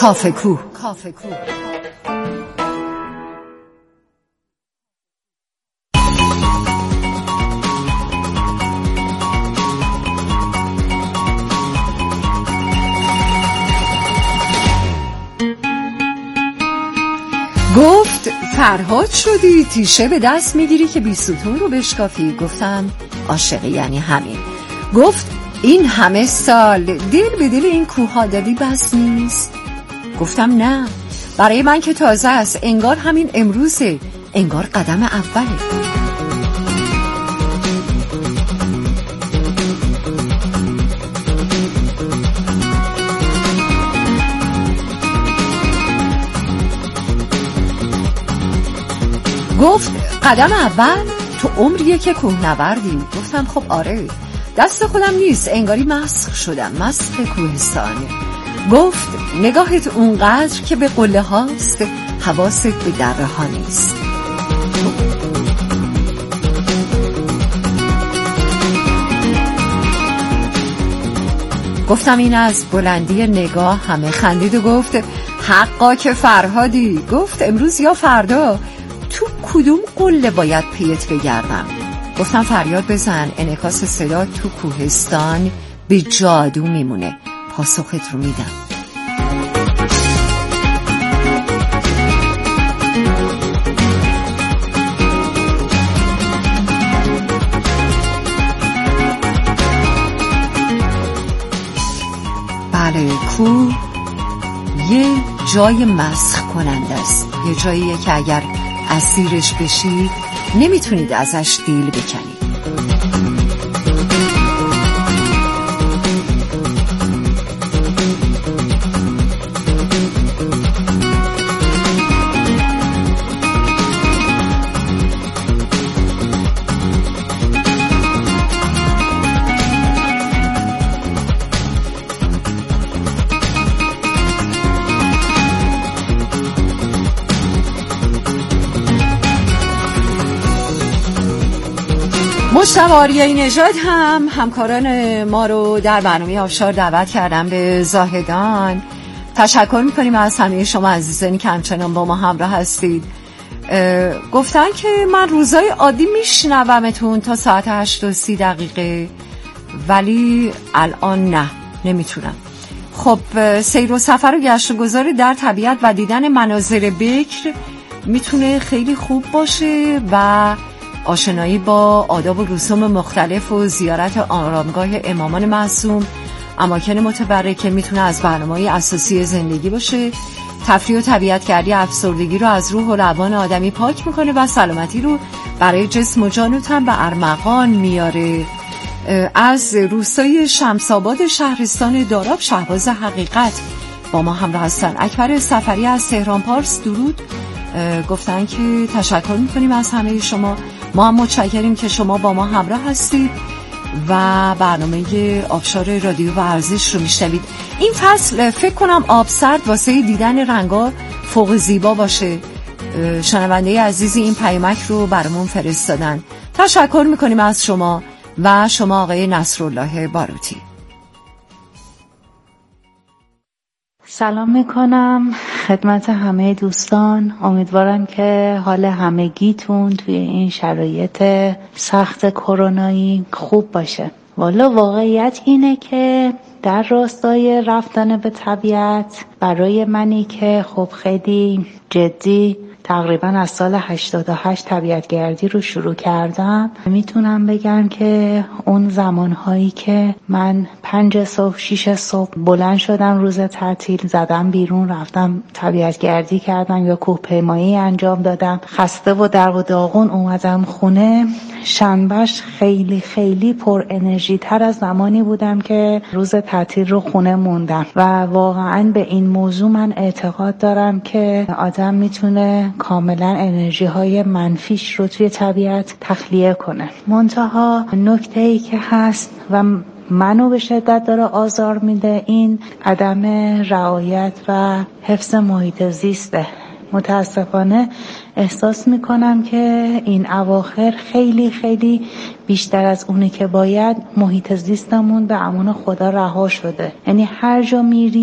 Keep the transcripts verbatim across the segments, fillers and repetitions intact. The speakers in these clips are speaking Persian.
کافه کو. گفت فرهاد شدی تیشه به دست میگیری که بیستون رو بشکافی. گفتم عاشقی یعنی همین. گفت این همه سال دل به دل این کوها دادی بس نیست. گفتم نه، برای من که تازه است، انگار همین امروزه، انگار قدم اوله. گفت قدم اول تو عمریه که کوهنوردی. گفتم خب آره، دست خودم نیست، انگاری مسخ شدم، مسخ کوهستانی. گفت نگاهت اونقدر که به قله هاست، حواست به دره ها نیست. گفتم این از بلندی نگاه همه. خندید و گفت حقا که فرهادی. گفت امروز یا فردا تو کدوم قله باید پیت بگردم؟ گفتم فریاد بزن، انعکاس صدا تو کوهستان به جادو میمونه. پاسخت رو میدم. بله، کوه یه جای مسخ کننده است، یه جاییه که اگر اسیرش بشید نمیتونید ازش دیل بکنید. مجتبی آریایی نژاد هم همکاران ما رو در برنامه آبشار دعوت کردم به زاهدان. تشکر میکنیم از همه شما عزیزانی که همچنان با ما همراه هستید. گفتن که من روزای عادی میشنومتون تا ساعت هشت و سی دقیقه، ولی الان نه، نمیتونم. خب سیر و سفر و گشت و گذار در طبیعت و دیدن مناظر بکر میتونه خیلی خوب باشه و آشنایی با آداب و رسوم مختلف و زیارت آرامگاه امامان معصوم، اماکن متبرکه میتونه از برنامه‌های اساسی زندگی باشه. تفریح و طبیعتگردی افسردگی رو از روح و روان آدمی پاک میکنه و سلامتی رو برای جسم و جان و تن به ارمغان میاره. از روستای شمس‌آباد شهرستان داراب شهباز حقیقت با ما همراه هستن. اکبر سفری از تهران پارس درود. گفتن که تشکر میکنیم از همه شما. ما هم متشکریم که شما با ما همراه هستید و برنامه آبشار رادیو ورزش رو میشنوید. این فصل فکر کنم آب سرد واسه دیدن رنگا فوق زیبا باشه. شنونده عزیزی این پیامک رو برامون فرستادن. تشکر میکنیم از شما و شما آقای نصرالله باروتی. سلام میکنم خدمت همه دوستان. امیدوارم که حال همگیتون توی این شرایط سخت کرونایی خوب باشه. والا واقعیت اینه که در راستای رفتن به طبیعت برای منی که خب خیلی جدی تقریبا از سال هشتاد و هشت طبیعتگردی رو شروع کردم، میتونم بگم که اون زمانهایی که من پنج صبح شیش صبح بلند شدم روز تعطیل، زدم بیرون رفتم طبیعتگردی کردم یا کوهپیمایی انجام دادم، خسته و در و داغون اومدم خونه، شنبهش خیلی خیلی پر انرژی تر از زمانی بودم که روز تعطیل رو خونه موندم و واقعا به این موضوع من اعتقاد دارم که آدم میتونه کاملا انرژی های منفیش رو توی طبیعت تخلیه کنه. منتها نکته‌ای که هست و منو به شدت داره آزار میده این عدم رعایت و حفظ محیط زیسته. متاسفانه احساس میکنم که این اواخر خیلی خیلی بیشتر از اونی که باید محیط زیستمون به امان خدا رها شده. یعنی هر جا میری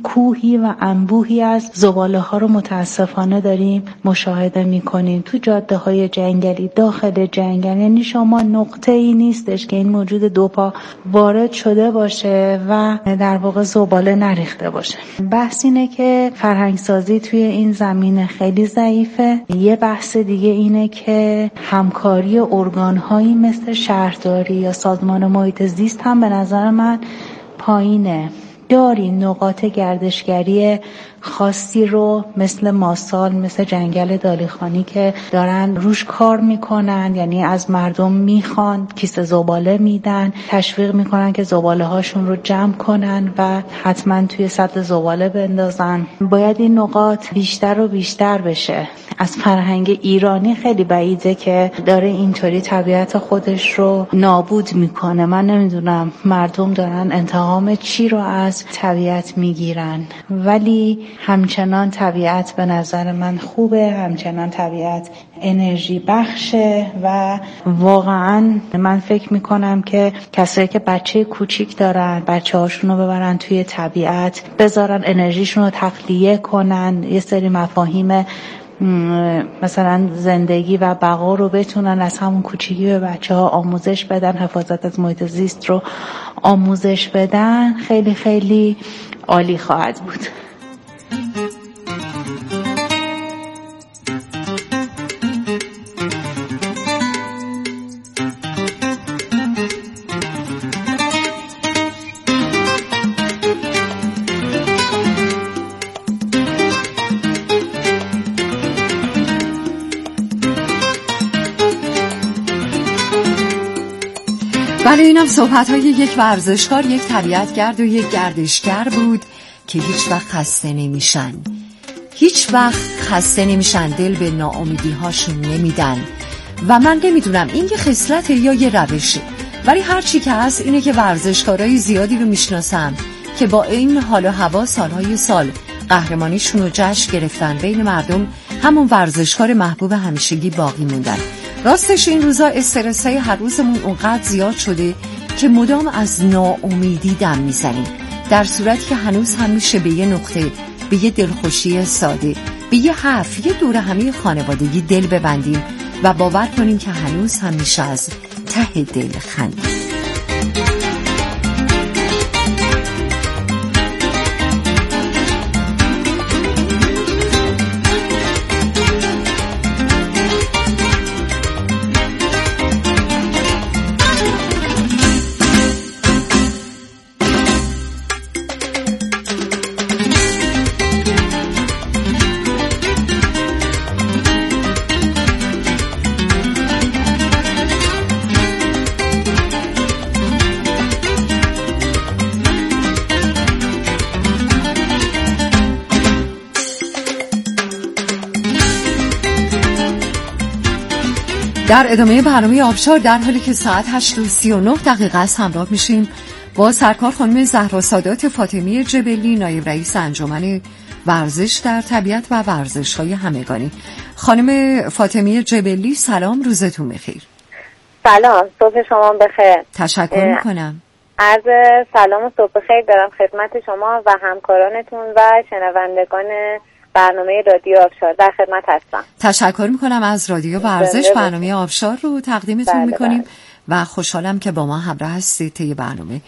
کوهی و انبوهی از زباله ها رو متاسفانه داریم مشاهده میکنیم تو جاده های جنگلی، داخل جنگل. یعنی شما نقطه ای نیستش که این موجود دو پا وارد شده باشه و در واقع زباله نریخته باشه. بحث اینه که فرهنگ سازی توی این زمینه خیلی ضعیفه. یه بحث دیگه اینه که همکاری ارگان هایی مثل شهرداری یا سازمان محیط زیست هم به نظر من پایینه. داریم نقاط گردشگری خاصی رو مثل ماسال، مثل جنگل دالیخانی که دارن روش کار میکنن، یعنی از مردم میخوان، کیسه زباله میدن، تشویق میکنن که زباله هاشون رو جمع کنن و حتما توی سطل زباله بندازن. باید این نقاط بیشتر و بیشتر بشه. از فرهنگ ایرانی خیلی بعیده که داره اینطوری طبیعت خودش رو نابود میکنه. من نمیدونم مردم دارن انتقام چی رو از طبیعت میگیرن، ولی همچنان طبیعت به نظر من خوبه، همچنان طبیعت انرژی بخشه و واقعا من فکر میکنم که کسایی که بچه کوچیک دارن بچه هاشون رو ببرن توی طبیعت، بذارن انرژیشون رو تخلیه کنن، یه سری مفاهیم مثلا زندگی و بقا رو بتونن از همون کوچیکی به بچه ها آموزش بدن، حفاظت از محیط زیست رو آموزش بدن، خیلی خیلی عالی خواهد بود. بله، اینم صحبت های یک ورزشکار، یک طبیعتگرد و یک گردشگر بود که هیچ وقت خسته نمیشن. هیچ وقت خسته نمیشن، دل به ناامیدی هاشون نمیدن. و من نمیدونم این یه خصلته یا یه روشه، ولی هر چی که هست اینه که ورزشکارای زیادی رو میشناسم که با این حال و هوا سالهای سال قهرمانیشون رو جشن گرفتن، بین مردم همون ورزشکار محبوب همیشگی باقی موندن. راستش این روزا استرسای هر روزمون اونقدر زیاد شده که مدام از ناامیدی دم میزنیم، در صورتی که هنوز هم میشه به یه نقطه، به یه دلخوشی ساده، به یه حرف، یه دور همی خانوادگی دل ببندیم و باور کنیم که هنوز هم میشه از ته دل خندید. در ادامه برنامه آبشار، در حالی که ساعت هشت و سی و نه دقیقه است، همراه میشیم با سرکار خانم زهرا سادات فاطمی جبلی، نایب رئیس انجمن ورزش در طبیعت و ورزش‌های همگانی. خانم فاطمی جبلی، سلام، روزتون بخیر. سلام، صبح شما بخیر. تشکر میکنم. عرض سلام و صبح بخیر دارم خدمت شما و همکارانتون و شنوندگان برنامه رادیو آبشار. در خدمت هستم. تشکر میکنم از رادیو ورزش. برنامه آبشار رو تقدیمتون بله میکنیم بله. و خوشحالم که با ما همراه هستید طی برنامه.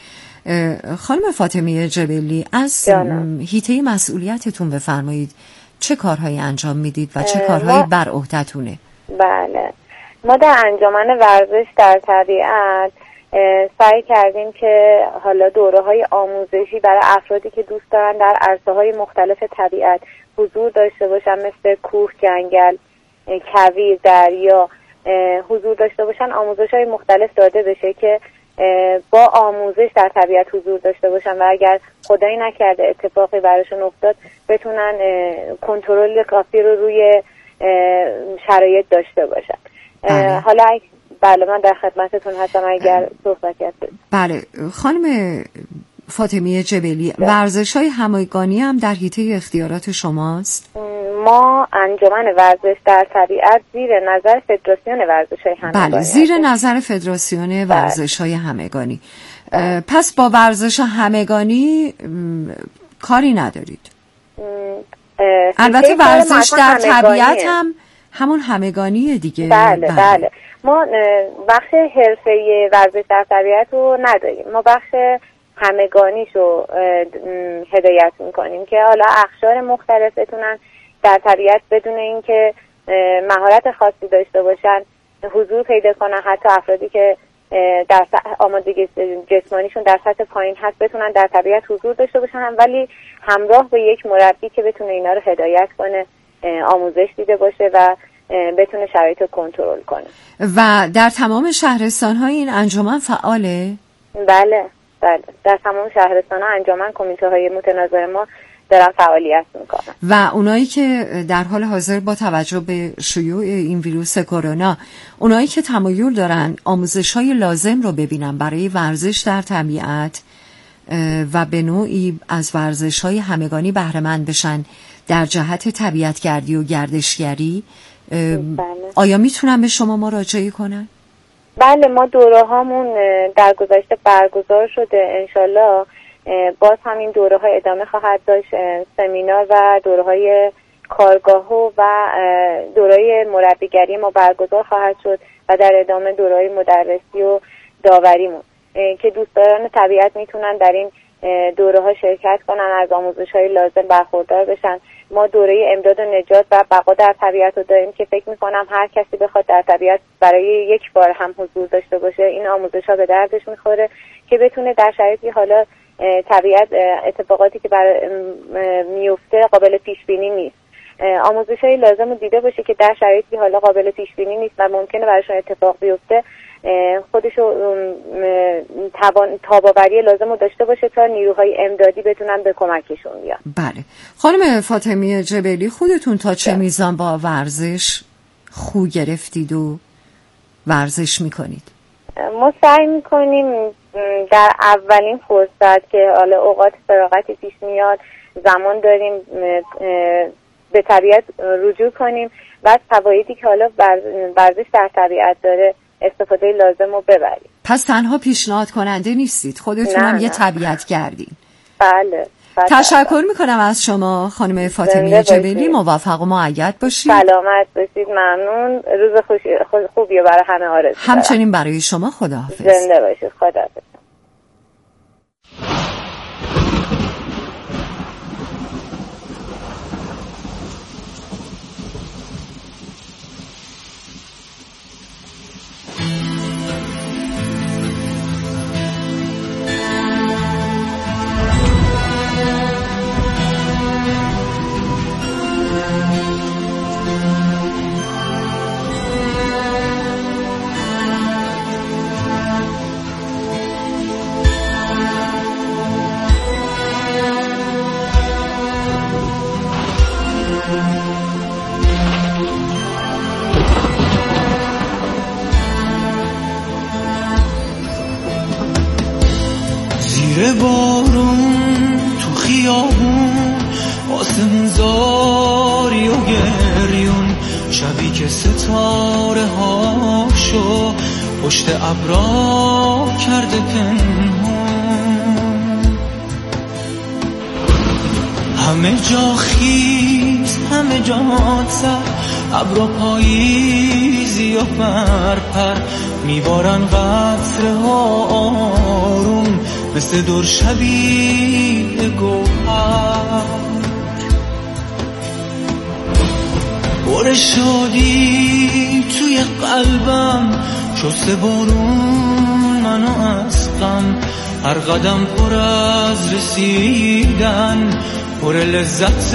خانم فاطمی جبلی، از حیطه مسئولیتتون بفرمایید چه کارهایی انجام میدید و چه کارهایی بر عهده‌تونه؟ بله، ما در انجمن ورزش در طبیعت سعی کردیم که حالا دوره‌های آموزشی برای افرادی که دوست دارن در عرصه‌های مختلف طبیعت حضور داشته باشن، مثل کوه، جنگل، کویر، دریا حضور داشته باشن، آموزش‌های مختلف داده بشه که با آموزش در طبیعت حضور داشته باشن و اگر خدایی نکرده اتفاقی براشون افتاد بتونن کنترل کافی رو روی شرایط داشته باشن. بله. حالا بله، من در خدمتتون هستم اگر صحبتی هست. بله خانم فاطمی جبلی، ورزش‌های همگانی هم در حیطه اختیارات شماست؟ ما انجمن ورزش در طبیعت زیر نظر فدراسیون ورزش‌های همگانی. بله، زیر نظر فدراسیون ورزش‌های همگانی. بله. پس با ورزش همگانی کاری ندارید؟ البته ورزش در طبیعت هم همون همگانیه دیگه. بله بله. ما بخش حرفه‌ای ورزش در طبیعت رو نداریم، ما بخش همگانیش رو هدایت میکنیم که حالا اقشار مختلف بتونن در طبیعت بدون اینکه مهارت خاصی داشته باشن حضور پیدا کنن. حتی افرادی که در آمادگی جسمانیشون در سطح پایین هست بتونن در طبیعت حضور داشته باشن، ولی همراه به یک مربی که بتونه اینا رو هدایت کنه، آموزش دیده باشه و بتونه شرایط رو کنترل کنه. و در تمام شهرستان‌های این انجمن فعاله؟ بله بله، در تمام شهرستان‌ها انجمن کمیته‌های متناظر ما دارن فعالیت میکنن. و اونایی که در حال حاضر با توجه به شیوع این ویروس کرونا، اونایی که تمایل دارن آموزش‌های لازم رو ببینن برای ورزش در طبیعت و به نوعی از ورزش‌های همگانی بهره مند بشن در جهت طبیعتگردی و گردشگری، آیا میتونن به شما مراجعه کنن؟ بله، ما دوره هامون در گذشته برگزار شده، انشالله باز همین دوره ها ادامه خواهد داشت. سمینار و دوره های کارگاه و دوره مربیگری ما برگزار خواهد شد و در ادامه دوره های مدرسی و داوریمون که دوستداران طبیعت میتونن در این دوره ها شرکت کنن، از آموزش های لازم برخوردار بشن. ما دوره امداد و نجات و بقا در طبیعت رو داریم که فکر میکنم هر کسی بخواد در طبیعت برای یک بار هم حضور داشته باشه این آموزش ها به دردش میخوره که بتونه در شرایطی حالا طبیعت اتفاقاتی که برای میفته قابل پیش بینی نیست، آموزش های لازم رو دیده باشه که در شرایطی حالا قابل پیش بینی نیست و ممکنه برایشون اتفاق بیفته خودشو تاباوری لازم رو داشته باشه تا نیروهای امدادی بتونن به کمکشون بیان. بله خانم فاطمی جبلی، خودتون تا چه میزان با ورزش خو گرفتید و ورزش میکنید؟ ما سعی میکنیم در اولین فرصت که حالا اوقات فراغتی پیش میاد زمان داریم به طبیعت رجوع کنیم و از فوایدی که حالا ورزش در طبیعت داره استفاده لازم رو ببرید. پس تنها پیشنهاد کننده نیستید، خودتون هم یه طبیعت گردین. بله. تشکر میکنم از شما خانم فاطمی جبلی، موفق و مؤید باشید. سلامت باشید، ممنون، روز خوبی برای همه آرزو دارم. همچنین برای شما، خداحافظ. زنده باشید، خداحافظ. زیر بارون تو خیابون آسمون زاری و گریون، شبی که ستاره هاشو پشت ابرا کرده پنهون، همه جا خیز همه جا سر، ابرا پاییزی و پرپر میبارن قطره ها آروم مثل دور شبیه گوهر، بار شادی توی قلبم شسته بارون منو از غم، هر قدم پر از رسیدن پر لذت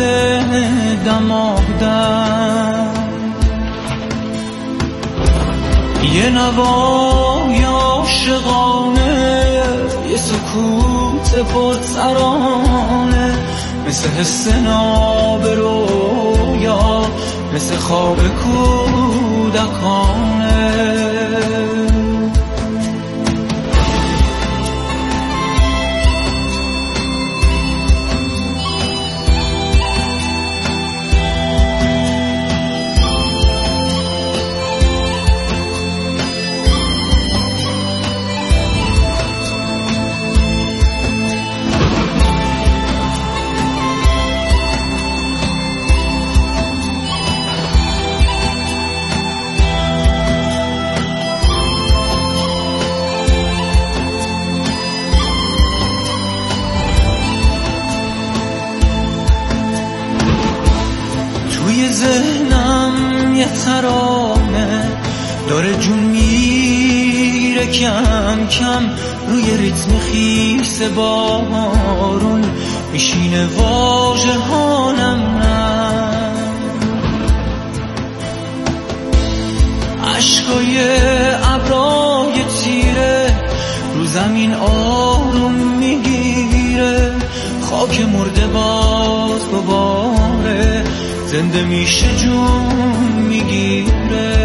دماغدن، یه نوای عاشقانه یه سکوت پرسرانه مثل حس ناب رویا مثل خواب کودکانه. ترانه داره جون میره کم کم روی ریتم خیس بارون میشینه واژه هانم نم عشقای ابرای تیره رو زمین آروم میگیره خاک مرده باز دوباره زنده میشه جون میگیره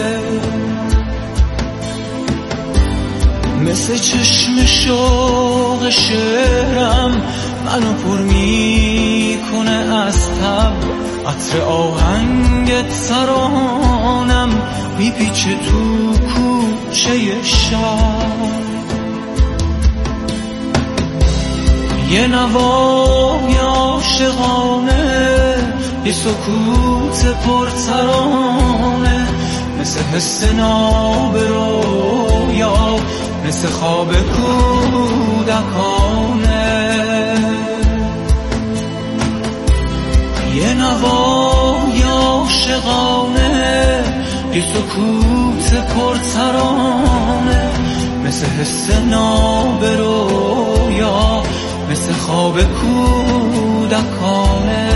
مثل چشم شوق شعرم منو پر میکنه از تب عطر آهنگ ترانم میپیچه تو کوچه شب یه نوای عاشقانه یه سکوت پرترانه مثل حس ناب رویا مثل خواب کودکانه یه نوای عاشقانه یه سکوت پرترانه مثل حس ناب رویا مثل خواب کودکانه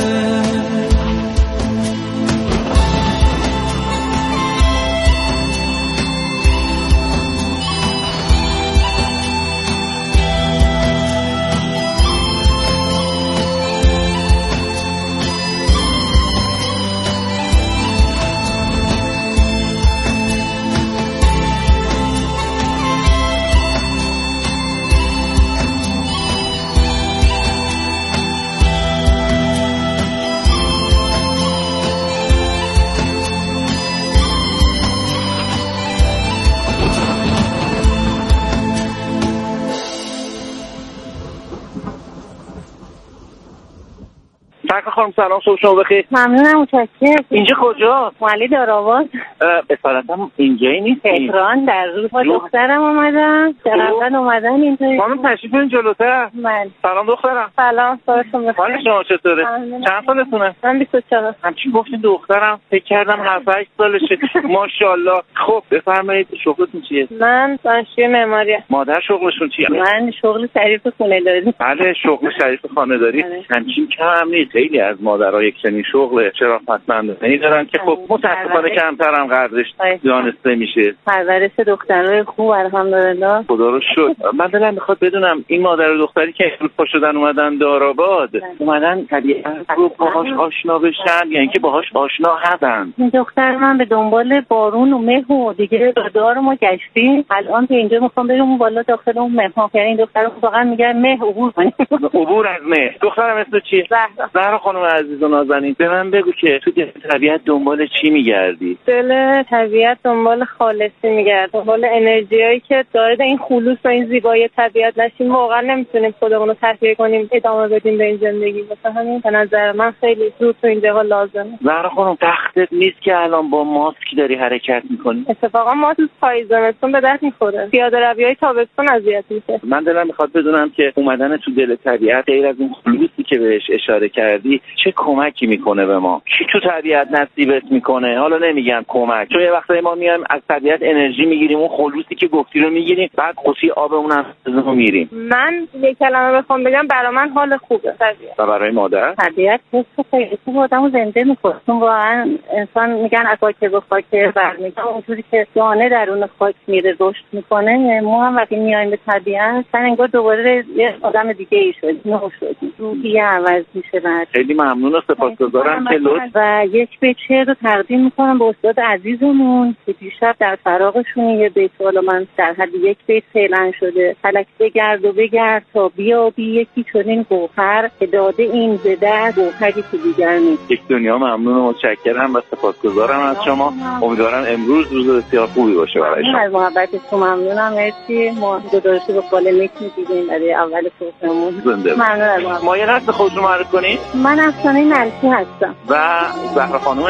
سرکار خانم سلام، صبح شما بخیر. ممنونم، متشکرم. اینجا کجاست؟ محلی دارآباد. اصالتا اینجایی نیست. تهران در روز با دخترم اومدم. درقدر اومدن اینجایی. خانم تشریف برین جلوتر. من. سلام دخترم. سلام، صبحتون بخیر. حال شما چطوره؟ چند سالتونه؟ من بیست و چهار. همچین گفتین دخترم، فکر کردم هفت هشت سالشه. ماشاءالله. خب بفرمایید شغلتون چیه؟ من دانشجوی معماری ام. مادر شغلشون چیه؟ من شغل شریف خانه‌داری. بله، شغل شریف خانه‌داری. همچین کم نیست. خیلی از مادرها یک چنین شغل شرافتمندانه‌ای دارن که خب متأسفانه کمتر هم قدرش دانسته میشه. پرورش دخترای خوب الحمدلله. خدا رو شکر. من دلم میخواد بدونم این مادر و دختری که امروز پا شدن اومدن دارآباد، اومدن طبیعت رو باهاش آشنا بشن یا اینکه باهاش آشنا هستن؟ این دختر من به دنبال بارون و مه و دیگه دار ما گشتیم. الان که اینجا میخوام بریم بالا داخل اون مه‌ها، یعنی این دختر واقعا میگن مه عبور کنیم. عبور از مه. دخترم اسم چیه؟ زهرا. زهرا خانم عزیز و نازنین، به من بگو که تو دل طبیعت دنبال چی میگردی؟ دل طبیعت دنبال خالصی میگرد، دنبال انرژیایی که داره این خلوص و این زیبایی طبیعت نشیم. واقعا نمیتونیم خودمون رو تحقیر کنیم، ادامه بدیم به این زندگی. واسه همین به نظر من خیلی زود تو این جاها لازمه. زهرا خانم تختت نیست که الان با ماسک داری حرکت میکنی؟ اتفاقا ما تو پاییز زمستون به درد میخوره، پیاده رویای تابستون اذیت میشه. من دلم میخواد بدونم که اومدن تو دل طبیعت غیر از اون خلوصی که بهش اشاره کردی چه کمکی میکنه به ما؟ چی تو طبیعت نصیبت میکنه؟ حالا نمیگم کمک، چون یه وقتایی ما میایم از طبیعت انرژی میگیریم، اون خلوصی که گفتی رو میگیریم، بعد قوطی آبمون هم رو میریم. من یک کلمه بخوام بگم، برای من حال خوبه طبیعت. و برای مادر طبیعت حس خیلی خوب آدمو زنده میکنه. چون واقعا انسان میگن از خاک به خاک برمیگرده، اونجوری که دانه درون خاک میره رشد میکنه. ما هم وقتی میایم به طبیعت مثلا انگار دوباره یه آدم دیگه ای شدیم، نو شدیم، روحیه عوض میشه. بعد خیلی ممنون و سپاسگزارم که لطف و یک بیت شعر رو تقدیم میکنم به استاد عزیزمون که دیشب در فراغشون یه بیت، حالا من در حد یک بیت فعلا شده. فلک بگرد و بگرد تا بیابی یکی چنین گوهر که داده این به دست گوهری که دیگر نیست. یک دنیا ممنون و متشکرم و سپاسگزارم از شما. امیدوارم امروز روز بسیار خوبی باشه برای شما. از محبتتون ممنونم. مرسی. ما گزارشی به کالمیک می‌دیدیم برای اول صبحمون. ممنون از محبت. ما یه لحظه خودتون معرفی کنید. من افسانه نلکی هستم و زهرا خانم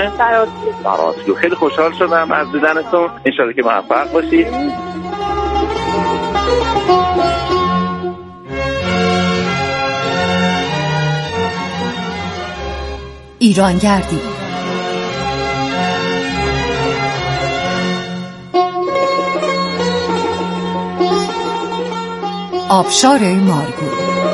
براتلو. خیلی خوشحال شدم از دیدنتون. انشالله که موفق باشید. ایران گردی آبشار مارگو.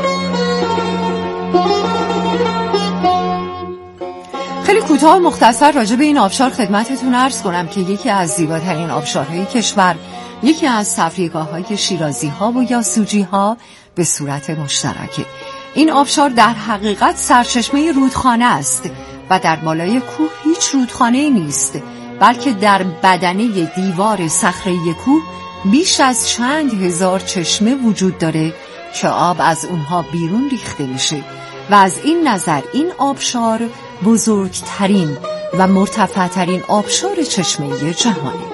خیلی کوتاه و مختصر راجع به این آبشار خدمتتون عرض کنم که یکی از زیباترین آبشارهای کشور، یکی از تفریحگاه‌های شیرازی‌ها و یاسوجی‌ها به صورت مشترکه. این آبشار در حقیقت سرچشمه رودخانه است و در بالای کوه هیچ رودخانه‌ای نیست، بلکه در بدنه دیوار صخره‌ای کوه بیش از چند هزار چشمه وجود داره که آب از اونها بیرون ریخته میشه و از این نظر این آبشار بزرگترین و مرتفع‌ترین آبشار چشمه‌ای جهانه.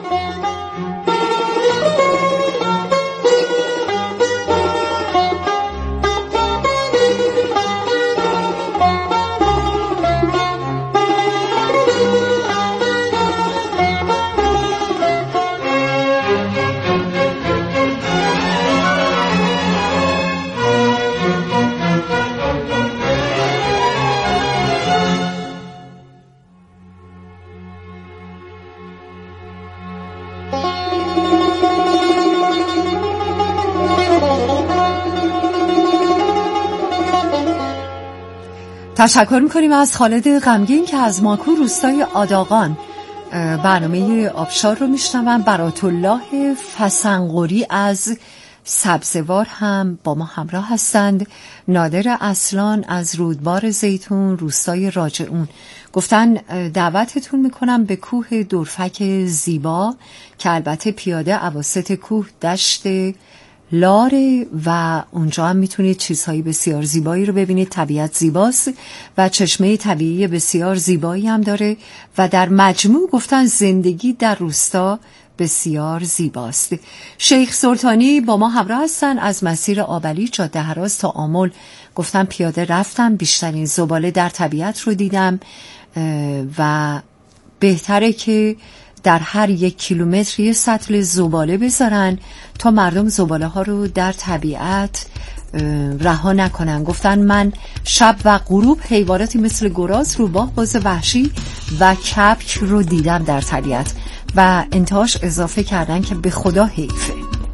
تشکر میکنیم از خالد غمگین که از ماکو روستای آداغان برنامه آبشار رو میشنون. برات الله فسنقوری از سبزوار هم با ما همراه هستند. نادر اصلان از رودبار زیتون روستای راجعون گفتن دعوتتون میکنم به کوه دورفک زیبا که البته پیاده اواسط کوه دشت لاره و اونجا هم میتونید چیزهای بسیار زیبایی رو ببینید. طبیعت زیباست و چشمه طبیعی بسیار زیبایی هم داره و در مجموع گفتن زندگی در روستا بسیار زیباست. شیخ سلطانی با ما همراه هستن از مسیر آبلی جاده هراز تا آمل گفتن پیاده رفتم، بیشترین زباله در طبیعت رو دیدم و بهتره که در هر یک کیلومتر یه سطل زباله بذارن تا مردم زباله ها رو در طبیعت رها نکنن. گفتن من شب و غروب حیواناتی مثل گراز، روباه، باز وحشی و کبک رو دیدم در طبیعت و انتهاش اضافه کردن که به خدا حیفه.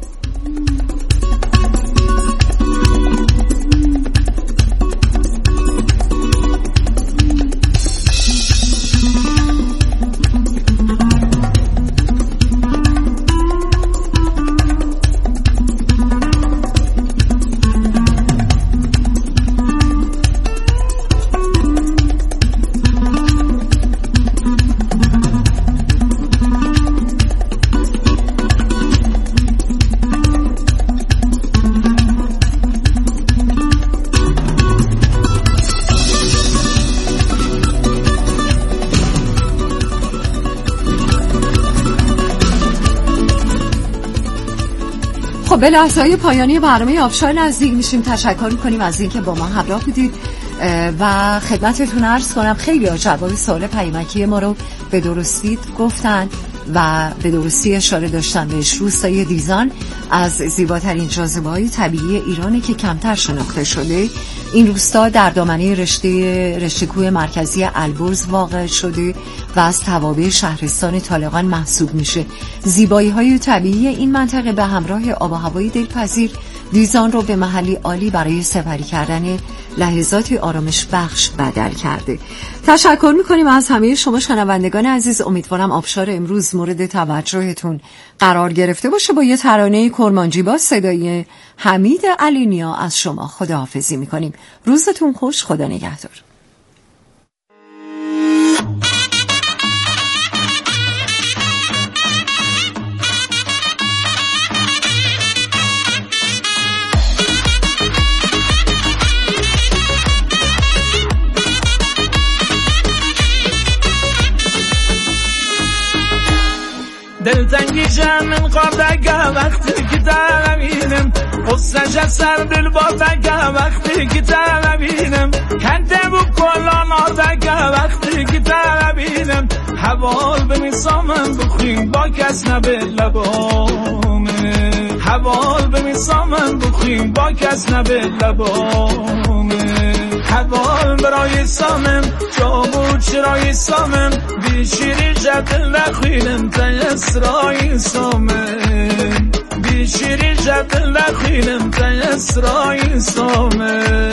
به لحظه‌های پایانی برنامه آبشار نزدیک میشیم. تشکر میکنیم از اینکه با ما همراه بودید و خدمتتون عرض کنم خیلی ها جواب سوال پیامکی ما رو به درستی گفتن و به درستی اشاره داشتن بهش. روستای دیزان از زیباترین جاذبه‌های طبیعی ایرانه که کمتر شناخته شده. این روستا در دامنه رشته رشته کوه مرکزی البرز واقع شده و از توابع شهرستان طالقان محسوب میشه. زیبایی‌های طبیعی این منطقه به همراه آب و هوای دلپذیر دیزان رو به محلی عالی برای سپری کردن لحظاتی آرامش بخش بدل کرده. تشکر میکنیم از همه شما شنوندگان عزیز. امیدوارم آبشار امروز مورد توجهتون قرار گرفته باشه. با یه ترانه کرمانجی با صدای حمید علینیا از شما خداحافظی میکنیم. روزتون خوش، خدا نگهدار. دلتنگی جمع قابدگه وقتی که تلبینم قصهش از سر دل بادگه وقتی که تلبینم کنده بو کلان آدگه وقتی که تلبینم حوال به میسامم بخویم با کس نبه لبامه حوال به میسامم بخویم با کس نبه لبامه حوال برای سامم جامو چرای سامم بیشیری جدل نخوینم تا اسرای سامم بیشیری شد لخینم تا اسرائیل سامه.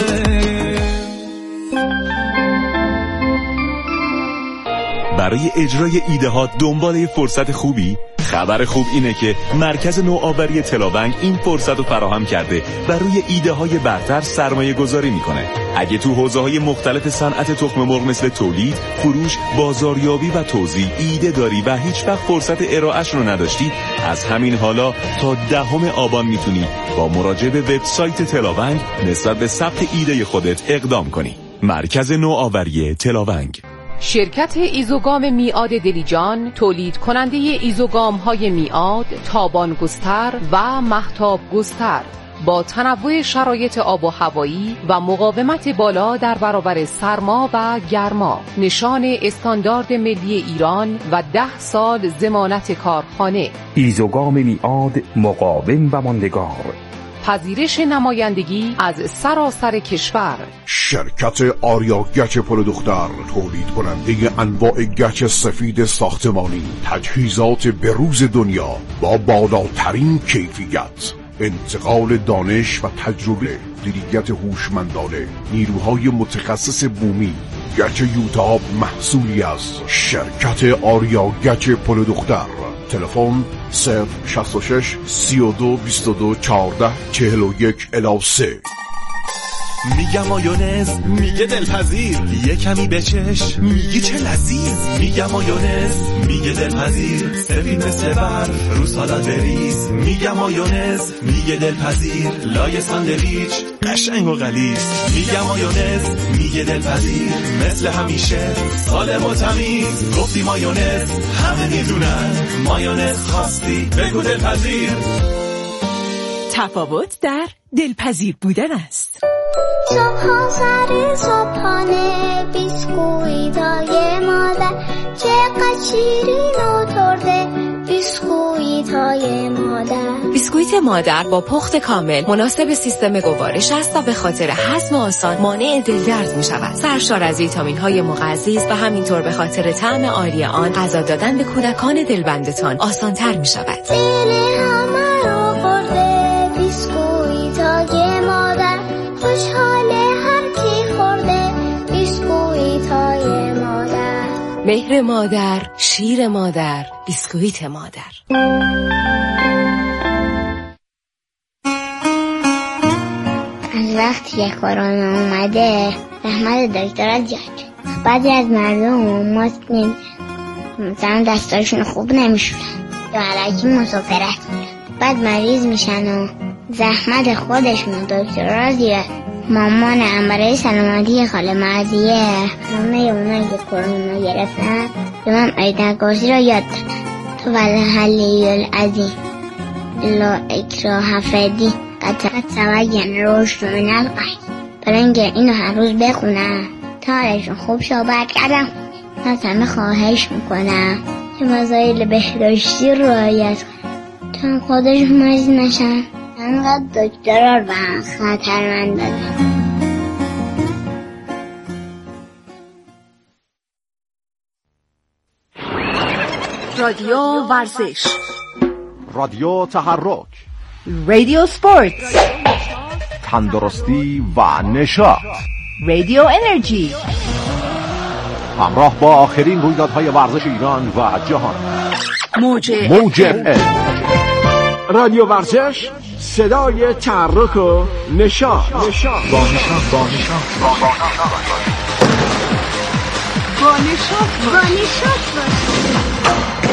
برای اجرای ایده ها دنبال فرصت خوبی؟ خبر خوب اینه که مرکز نوآوری تلاونگ این فرصت رو فراهم کرده و روی ایده های برتر سرمایه گذاری میکنه. اگه تو حوزه های مختلف صنعت تخم مرغ مثل تولید، فروش، بازاریابی و توزیع ایده داری و هیچ وقت فرصت ارائهش رو نداشتی، از همین حالا تا دهم آبان میتونی با مراجعه به وبسایت تلاونگ نسبت به ثبت ایده خودت اقدام کنی. مرکز نوآوری تلاونگ. شرکت ایزوگام میعاد دلیجان تولید کننده ایزوگام های میعاد، تابان گستر و مهتاب گستر با تنوع شرایط آب و هوایی و مقاومت بالا در برابر سرما و گرما، نشان استاندارد ملی ایران و ده سال ضمانت کارخانه. ایزوگام میعاد مقاوم و ماندگار. پذیرش نمایندگی از سراسر کشور. شرکت آریا گچ پل دختر تولید کننده انواع گچ سفید ساختمانی، تجهیزات بروز دنیا با بالاترین کیفیت، انتقال دانش و تجربه، مدیریت هوشمندانه، نیروهای متخصص بومی. گچ یوتاب محصولی از شرکت آریا گچ پل دختر. تلفن صفر شصت و شش سی و دو بیست و دو چهارده چهل و یک الی سه. میگم مایونز، میگه دلپذیر، یه کمی بچش، میگی چه لذیذ. میگم مایونز، میگه دلپذیر، سفید مثل برف رو سالاد بریز. میگم مایونز، میگه دلپذیر، لای ساندویچ قشنگ و غلیظ. میگم مایونز، میگه دلپذیر، مثل همیشه سالم و تمیز. گفتی مایونز، همه میدونن مایونز خواستی بگو دلپذیر. تفاوت در دلپذیر بودن است. صبح سر صبحانه بیسکویتای مادر چقدر شیرین و ترده. بیسکویتای مادر. بیسکویت مادر با پخت کامل مناسب سیستم گوارش است و به خاطر هضم آسان مانع دلدرد می شود. سرشار از ویتامین های مغذی و همینطور به خاطر طعم عالی آن غذا دادن به کودکان دلبندتان آسان تر می شود. بیسکویتای مادر خوشحاله هر کی خورده. بیسکویتای مادر. مهر مادر، شیر مادر، بیسکویت مادر. از وقتی که کرونا اومده زحمت دکترها زیاد شد. بعضی از مردم ماسک نمیزنن، مثلا دستاشون خوب نمیشورن یا علکی مسافرت میرن، بعد مریض میشن و زحمت خودشون و دکترها زیاد. مامانم برای سلامتی خاله مرضیه همه اونایی که کرونا گرفتن به من آیت کرسی را یاد دادن. تو والحلی العظیم لا اکراه فی قد تبین الرشد من الغی. برای اینکه اینو هر روز بخونم تا حالشون خوب شو. برگردم از همه خواهش میکنم که مسائل بهداشتی رو رعایت کنن تا خودشون مریض نشن. انقدر دکترها رو خطرمند دادن. رادیو ورزش، رادیو تحرک، رادیو سپورت، تندرستی و نشاط، رادیو انرژی. همراه با آخرین رویدادهای ورزش ایران و جهان. موج موج ال. رادیو ورزش، صدای تحرک و نشاط. نشاط با نشاط با نشاط با نشاط با نشاط